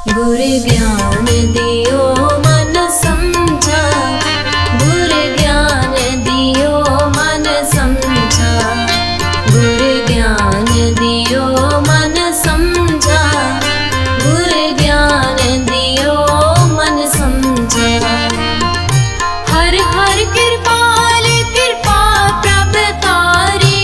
गुर ज्ञान दियो मन समझा, गुर ज्ञान दियो मन समझा, गुर ज्ञान दियो मन समझा, गुर ज्ञान दियो मन समझा। हर हर कृपाल कृपा प्रभ तारी,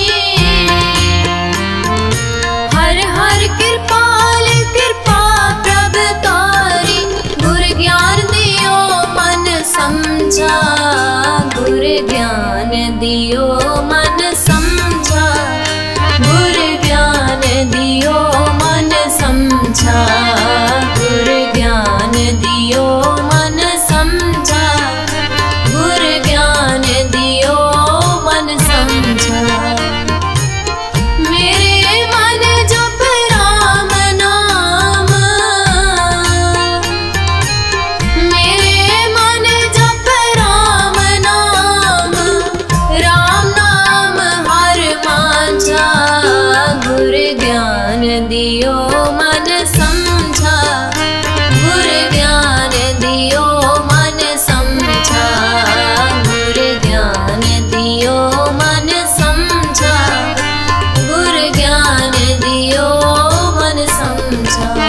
हर हर कृपाल कृपा प्रभ तारी, गुर ज्ञान दियो मन समझा, गुर ज्ञान दियो मन समझा, गुर ज्ञान दियो मन समझा, गुर ज्ञान दियो मन समझा, गुर ज्ञान दियो मन समझा। मेरे मन जप राम नाम, मेरे मन जप राम नाम, राम नाम हर मांझा, गुर ज्ञान दियो मन समझा, गुर ज्ञान दियो मन समझा, गुर ज्ञान दियो मन समझा, गुर ज्ञान दियो मन समझा।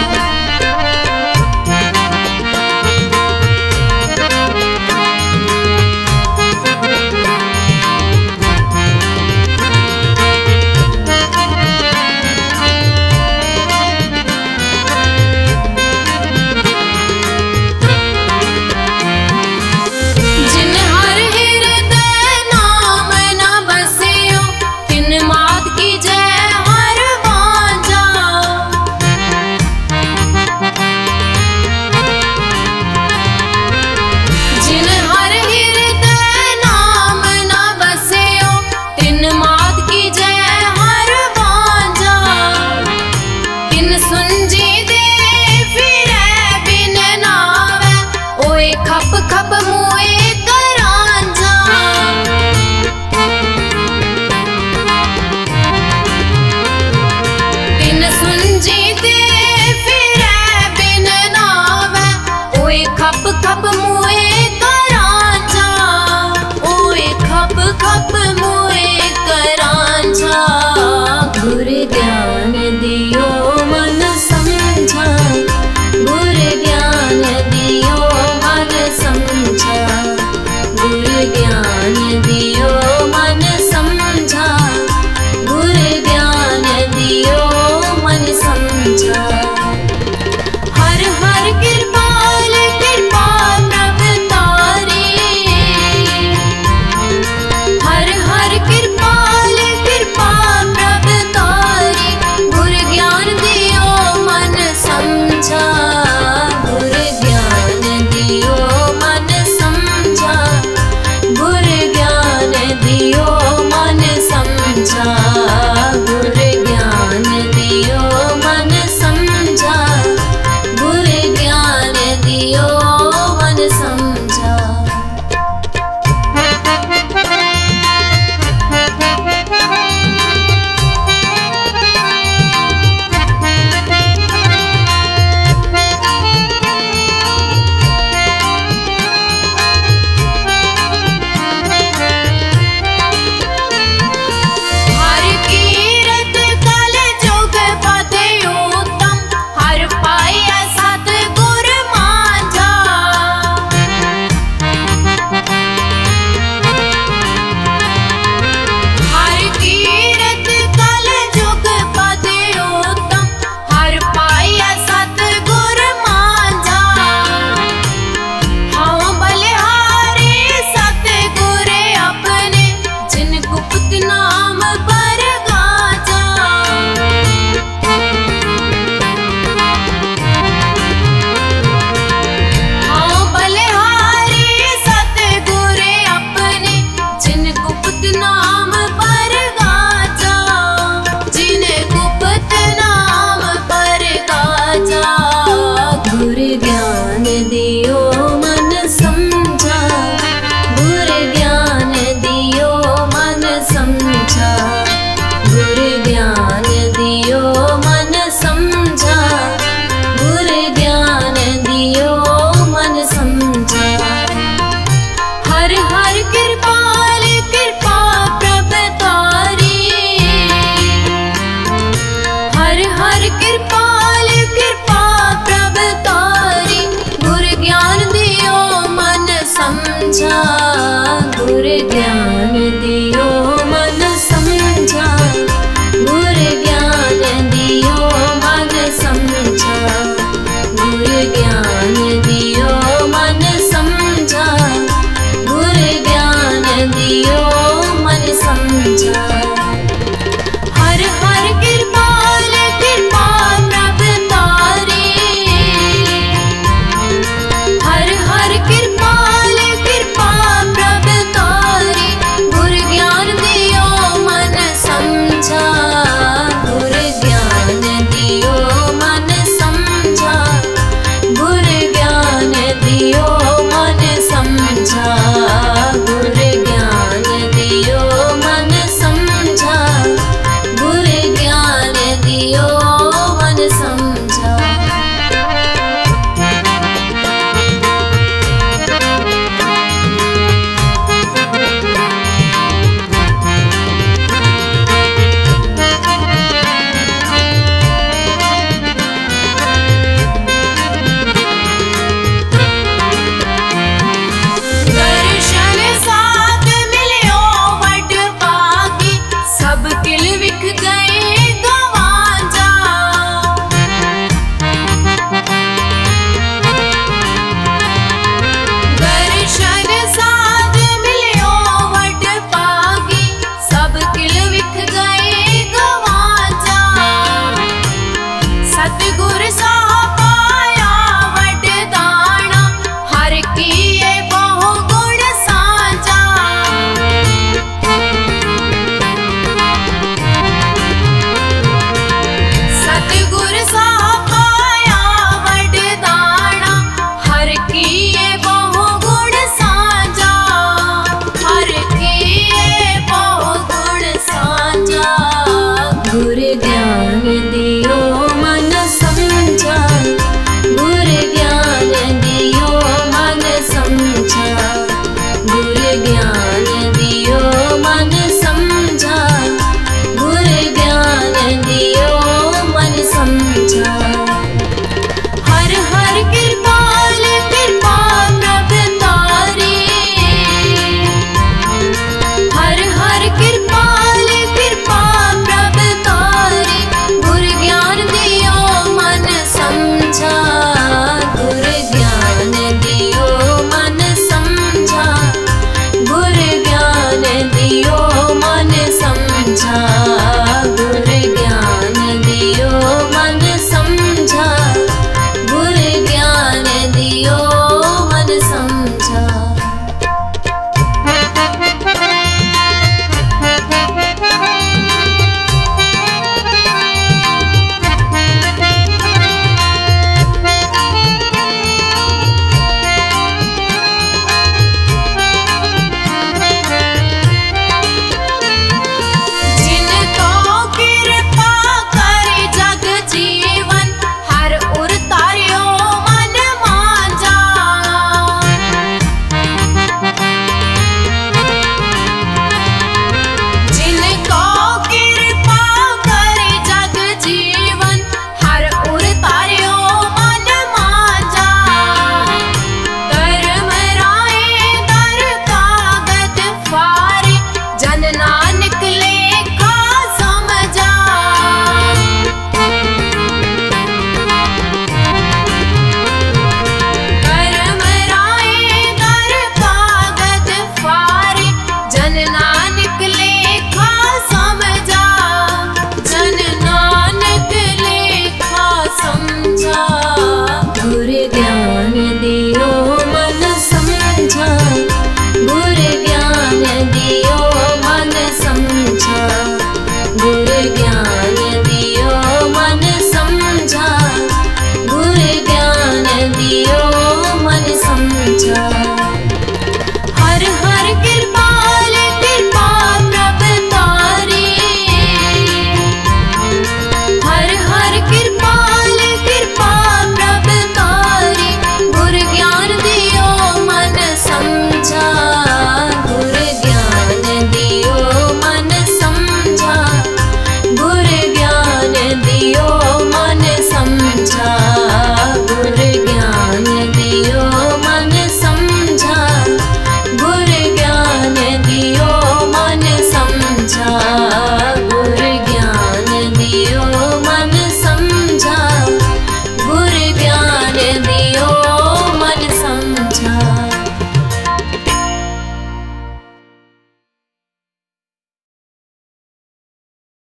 जिन हर हृदय नाम न बसियो, तिन मात की जय हर वांझा। जिन हर हृदय नाम न बसियो, तिन मात की जय हर वांझा। तिन सुनजी दे फिरै बिन नावै, ओए खप खप मुए करांझा। तिन सुनजी दे फिरै बिन नावै, ओए खप खप मुए करांझा, ओए खप खप मुए करांझा। गुर ज्ञान दियो मन समझा, गुर ज्ञान दियो मन समझा, गुर ज्ञान दियो मन समझा, गुर ज्ञान दियो मन समझा।